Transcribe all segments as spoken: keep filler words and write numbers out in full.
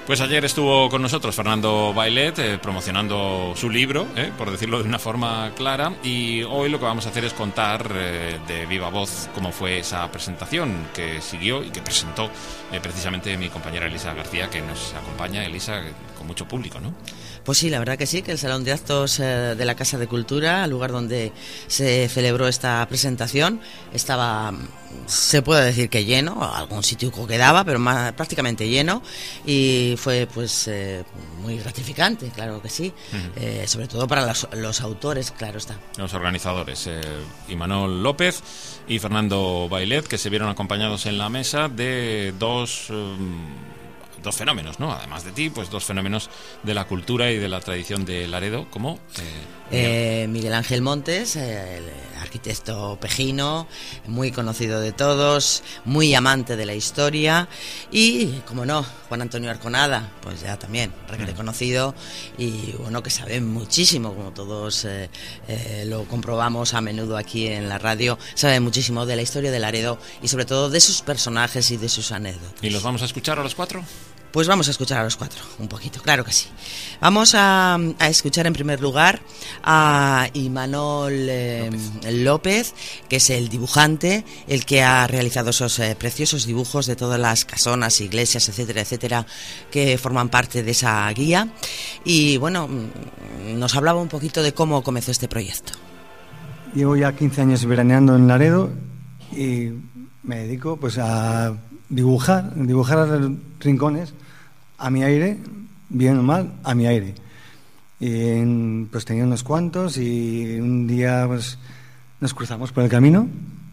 Pues ayer estuvo con nosotros Fernando Bailet eh, promocionando su libro, eh, por decirlo de una forma clara, y hoy lo que vamos a hacer es contar eh, de viva voz cómo fue esa presentación que siguió y que presentó eh, precisamente mi compañera Elisa García, que nos acompaña. Elisa, con mucho público, ¿no? Pues sí, la verdad que sí, que el Salón de Actos eh, de la Casa de Cultura, el lugar donde se celebró esta presentación, estaba, se puede decir que lleno, algún sitio quedaba, pero más, prácticamente lleno, y fue pues eh, muy gratificante, claro que sí, uh-huh. eh, sobre todo para los, los autores, claro está. Los organizadores, eh, Imanol López y Fernando Bailet, que se vieron acompañados en la mesa de dos... Um, dos fenómenos, ¿no? Además de ti, pues dos fenómenos de la cultura y de la tradición de Laredo, como eh, Miguel. Eh, Miguel Ángel Montes, eh, el arquitecto pejino, muy conocido de todos, muy amante de la historia, y, como no, Juan Antonio Arconada, pues ya también reconocido, y bueno, que sabe muchísimo, como todos eh, eh, lo comprobamos a menudo aquí en la radio, sabe muchísimo de la historia de Laredo y sobre todo de sus personajes y de sus anécdotas. ¿Y los vamos a escuchar a los cuatro? Pues vamos a escuchar a los cuatro, un poquito, claro que sí. Vamos a, a escuchar en primer lugar a Imanol eh, López. López, que es el dibujante, el que ha realizado esos eh, preciosos dibujos de todas las casonas, iglesias, etcétera, etcétera, que forman parte de esa guía. Y bueno, nos hablaba un poquito de cómo comenzó este proyecto. Llevo ya quince años veraneando en Laredo y me dedico pues a dibujar, dibujar rincones a mi aire, bien o mal, a mi aire. Y en, pues tenía unos cuantos y un día pues nos cruzamos por el camino.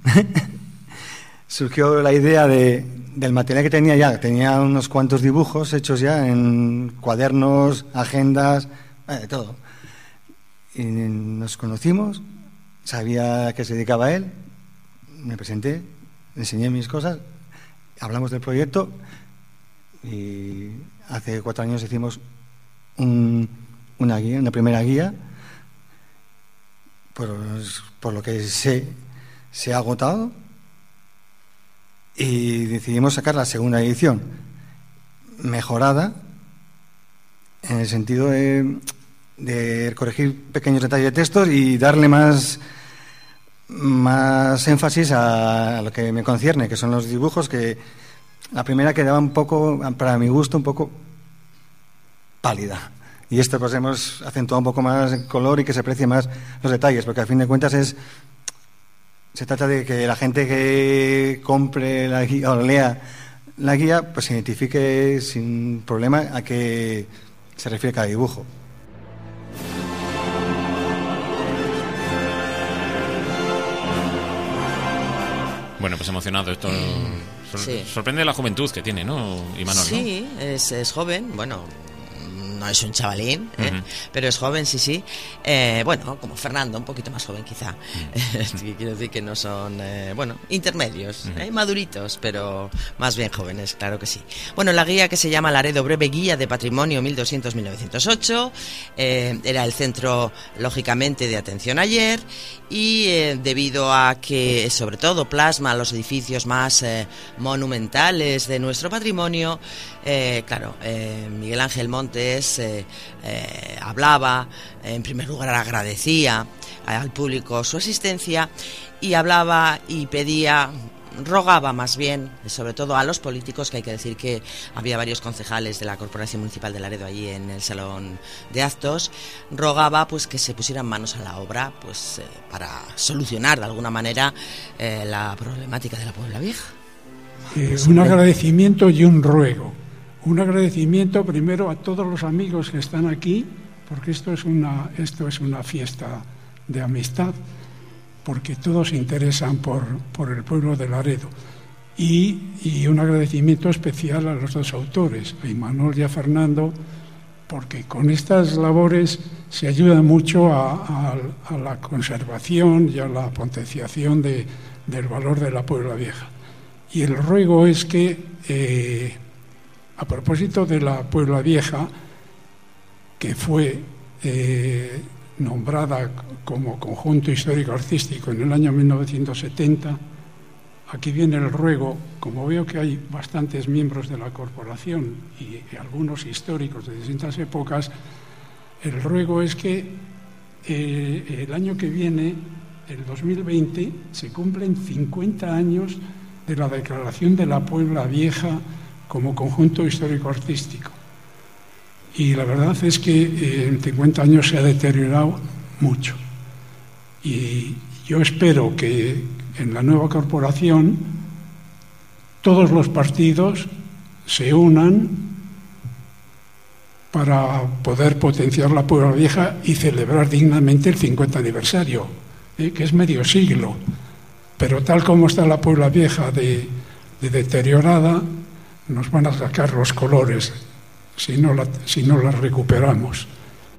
Surgió la idea de, del material que tenía ya, tenía unos cuantos dibujos hechos ya en cuadernos, agendas, eh, de todo. Y nos conocimos, sabía a qué se dedicaba él, me presenté, le enseñé mis cosas, hablamos del proyecto y hace cuatro años hicimos un, una guía, una primera guía, por, por lo que se, se ha agotado, y decidimos sacar la segunda edición, mejorada, en el sentido de, de corregir pequeños detalles de textos y darle más, más énfasis a, a lo que me concierne, que son los dibujos, que la primera quedaba un poco, para mi gusto, un poco pálida. Y esto pues hemos acentuado un poco más el color y que se aprecie más los detalles, porque al fin de cuentas es se trata de que la gente que compre la guía o lea la guía pues se identifique sin problema a qué se refiere cada dibujo. Bueno, pues emocionado esto. Sor- sí. Sorprende la juventud que tiene, ¿no, Imanol? Sí, ¿no? es, es joven, bueno, no es un chavalín, ¿eh? Uh-huh. Pero es joven, sí, sí. Eh, bueno, como Fernando, un poquito más joven quizá. Uh-huh. Quiero decir que no son, eh, bueno, intermedios, uh-huh. eh, maduritos, pero más bien jóvenes, claro que sí. Bueno, la guía, que se llama Laredo Breve Guía de Patrimonio mil doscientos a mil novecientos ocho, eh, era el centro, lógicamente, de atención ayer, y eh, debido a que, sobre todo, plasma los edificios más eh, monumentales de nuestro patrimonio, eh, claro, eh, Miguel Ángel Montes eh, eh, hablaba, en primer lugar agradecía al público su asistencia, y hablaba y pedía, rogaba más bien, sobre todo a los políticos, que hay que decir que había varios concejales de la Corporación Municipal de Laredo allí en el Salón de Actos, rogaba pues que se pusieran manos a la obra pues eh, para solucionar de alguna manera eh, la problemática de la Puebla Vieja. Eh, un agradecimiento y un ruego. Un agradecimiento primero a todos los amigos que están aquí, porque esto es una, esto es una fiesta de amistad, porque todos se interesan por, por el pueblo de Laredo. Y, y un agradecimiento especial a los dos autores, a Imanol y a Fernando, porque con estas labores se ayuda mucho a, a, a la conservación y a la potenciación de, del valor de la Puebla Vieja. Y el ruego es que, eh, a propósito de la Puebla Vieja, que fue eh, nombrada como conjunto histórico-artístico en el año mil novecientos setenta, aquí viene el ruego. Como veo que hay bastantes miembros de la corporación y, y algunos históricos de distintas épocas, el ruego es que eh, el año que viene, el dos mil veinte, se cumplen cincuenta años de la declaración de la Puebla Vieja como conjunto histórico-artístico. Y la verdad es que eh, en cincuenta años se ha deteriorado mucho. Y yo espero que en la nueva corporación todos los partidos se unan para poder potenciar la Puebla Vieja y celebrar dignamente el cincuenta aniversario, eh, que es medio siglo. Pero tal como está la Puebla Vieja de, de deteriorada, nos van a sacar los colores si no la, si no la recuperamos.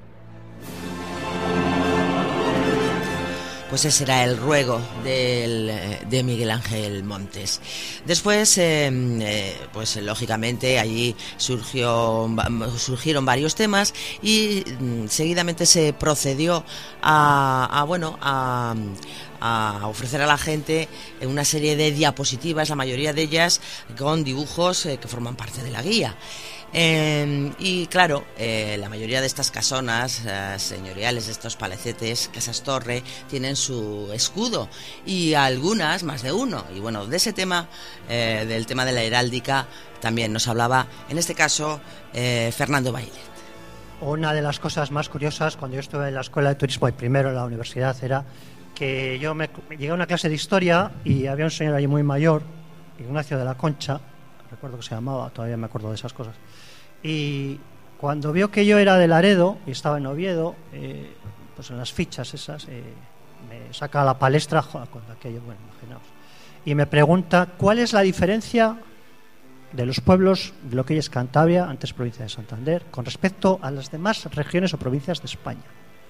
Pues ese era el ruego del, de Miguel Ángel Montes. Después, eh, eh, pues lógicamente allí surgió, surgieron varios temas y mm, seguidamente se procedió a, a bueno, a... a ofrecer a la gente una serie de diapositivas, la mayoría de ellas con dibujos eh, que forman parte de la guía. Eh, y claro, eh, la mayoría de estas casonas eh, señoriales, estos palacetes, casas torre, tienen su escudo y algunas más de uno. Y bueno, de ese tema, eh, del tema de la heráldica, también nos hablaba, en este caso, eh, Fernando Bailet. Una de las cosas más curiosas cuando yo estuve en la escuela de turismo y primero en la universidad era que yo me, llegué a una clase de historia y había un señor allí muy mayor, Ignacio de la Concha, recuerdo que se llamaba, todavía me acuerdo de esas cosas, y cuando vio que yo era de Laredo y estaba en Oviedo, eh, pues en las fichas esas, eh, me saca a la palestra, joder, con aquello, bueno, imaginaos, y me pregunta cuál es la diferencia de los pueblos de lo que hoy es Cantabria, antes provincia de Santander, con respecto a las demás regiones o provincias de España.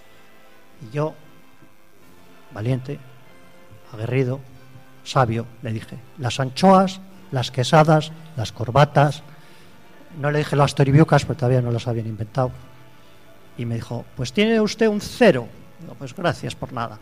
Y yo, valiente, aguerrido, sabio, le dije, las anchoas, las quesadas, las corbatas, no le dije las toribiucas porque todavía no las habían inventado, y me dijo, pues tiene usted un cero. No, pues gracias por nada.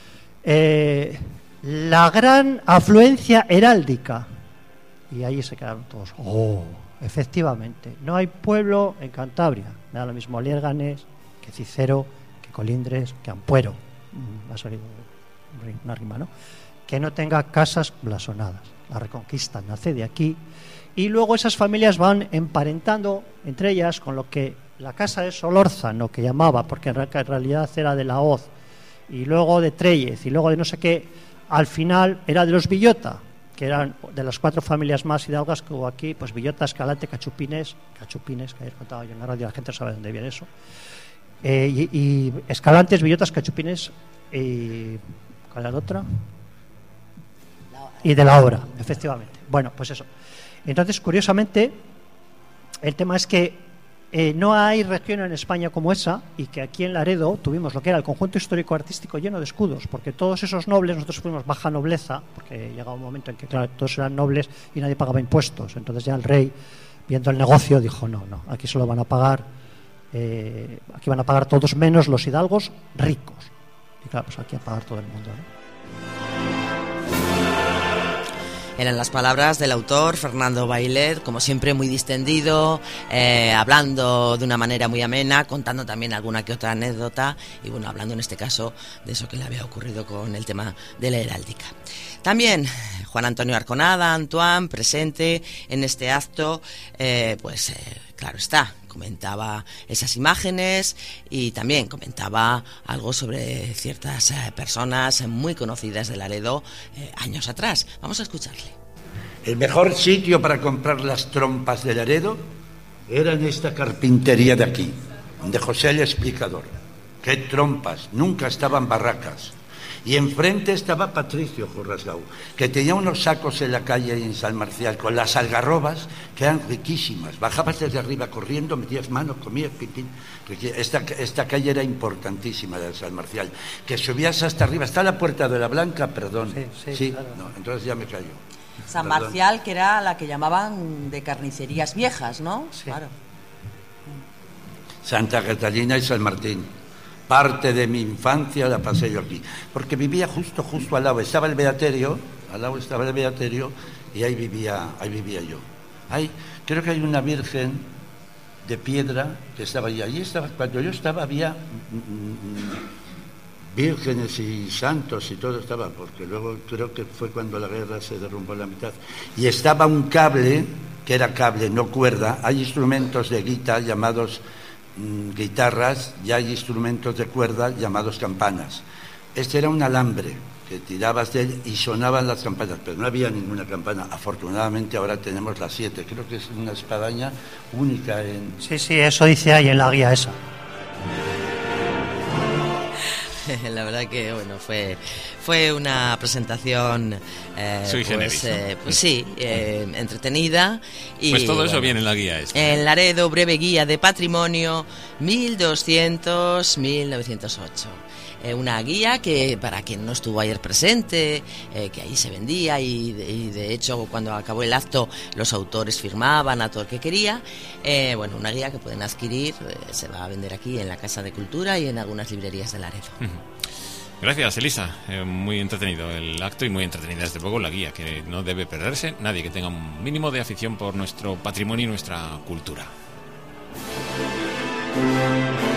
Eh, la gran afluencia heráldica, y ahí se quedaron todos, oh, efectivamente, no hay pueblo en Cantabria, me da lo mismo Liérganes, que Cicero, que Colindres, que Ampuero, me ha salido una rima, ¿no?, que no tenga casas blasonadas. La Reconquista nace de aquí y luego esas familias van emparentando entre ellas con lo que la casa de Solórzano, que llamaba, porque en realidad era de la Hoz, y luego de Trellez, y luego de no sé qué, al final era de los Villota, que eran de las cuatro familias más hidalgas que hubo aquí, pues Villota, Escalante, Cachupines, Cachupines, que ayer contaba yo en la radio, la gente sabe dónde viene eso, eh, y, y Escalantes, Villotas, Cachupines, y ¿cuál era la otra? Y de la obra, efectivamente. Bueno, pues eso. Entonces, curiosamente, el tema es que eh, no hay región en España como esa, y que aquí en Laredo tuvimos lo que era el conjunto histórico-artístico lleno de escudos, porque todos esos nobles, nosotros fuimos baja nobleza, porque llegaba un momento en que, claro, todos eran nobles y nadie pagaba impuestos. Entonces ya el rey, viendo el negocio, dijo, no, no, aquí solo van a pagar, eh, aquí van a pagar todos menos los hidalgos ricos. Y claro, pues aquí a pagar todo el mundo, ¿no? Eran las palabras del autor Fernando Bailet, como siempre muy distendido, eh, hablando de una manera muy amena, contando también alguna que otra anécdota y bueno, hablando en este caso de eso que le había ocurrido con el tema de la heráldica. También Juan Antonio Arconada, Antoine, presente en este acto, eh, pues eh, claro está, comentaba esas imágenes y también comentaba algo sobre ciertas eh, personas muy conocidas de Laredo eh, años atrás. Vamos a escucharle. El mejor sitio para comprar las trompas de Laredo era en esta carpintería de aquí, de José el Explicador. ¡Qué trompas! Nunca estaban barracas. Y enfrente estaba Patricio Jorrasgau, que tenía unos sacos en la calle y en San Marcial con las algarrobas que eran riquísimas. Bajabas desde arriba corriendo, metías manos, comías, pim, pim. Esta, esta calle era importantísima de San Marcial. Que subías hasta arriba, está la Puerta de la Blanca, perdón. Sí, sí, sí claro. No, entonces ya me callo. San Perdón. Marcial, que era la que llamaban de carnicerías viejas, ¿no? Sí. Claro. Santa Catalina y San Martín. Parte de mi infancia la pasé yo aquí, porque vivía justo, justo al lado, estaba el beaterio al lado estaba el Beaterio y ahí vivía, ahí vivía yo. Ahí, creo que hay una virgen de piedra que estaba allí. Allí estaba, cuando yo estaba había mm, vírgenes y santos y todo estaba, porque luego creo que fue cuando la guerra se derrumbó la mitad. Y estaba un cable, que era cable, no cuerda. Hay instrumentos de guitarra llamados mm, guitarras y hay instrumentos de cuerda llamados campanas. Este era un alambre que tirabas de él y sonaban las campanas, pero no había ninguna campana. Afortunadamente ahora tenemos las siete. Creo que es una espadaña única en... Sí, sí, eso dice ahí en la guía esa. La verdad que bueno fue fue una presentación eh, Sui generis, pues, ¿no? eh, pues sí eh, entretenida y Pues todo eso bueno, viene en la guía esta. en Laredo, breve guía de patrimonio mil doscientos a mil novecientos ocho. Eh, una guía que para quien no estuvo ayer presente, eh, que ahí se vendía y de, y de hecho cuando acabó el acto los autores firmaban a todo el que quería. Eh, bueno, una guía que pueden adquirir, eh, se va a vender aquí en la Casa de Cultura y en algunas librerías de Laredo. Gracias, Elisa. Eh, muy entretenido el acto y muy entretenida desde luego la guía, que no debe perderse nadie que tenga un mínimo de afición por nuestro patrimonio y nuestra cultura.